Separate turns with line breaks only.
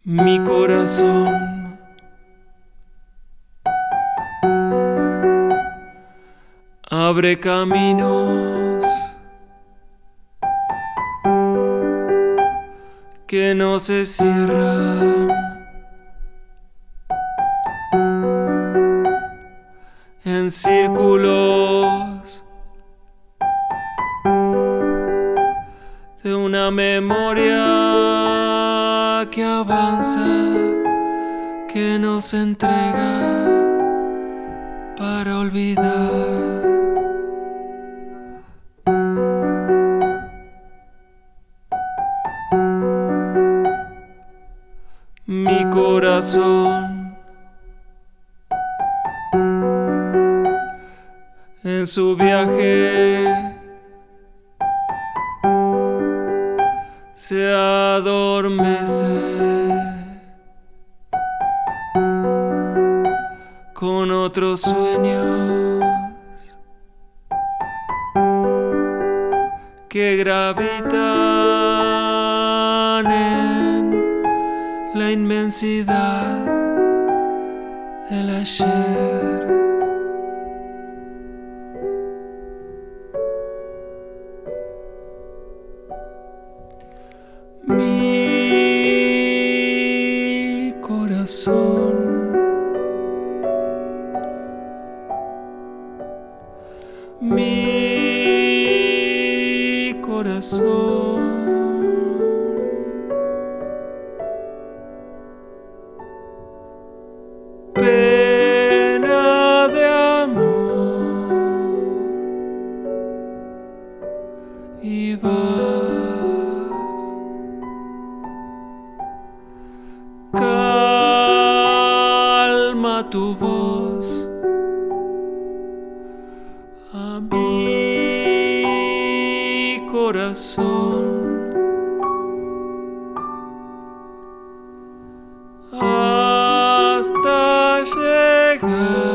Mi corazón abre caminos que no se cierran, en círculos de una memoria que avanza, que nos entrega para olvidar. Mi corazón en su viaje se adormece con otros sueños que gravitan en la inmensidad del ayer. Mi corazón mi corazón pena de amor y va. Calma tu voz a mi corazón hasta llegar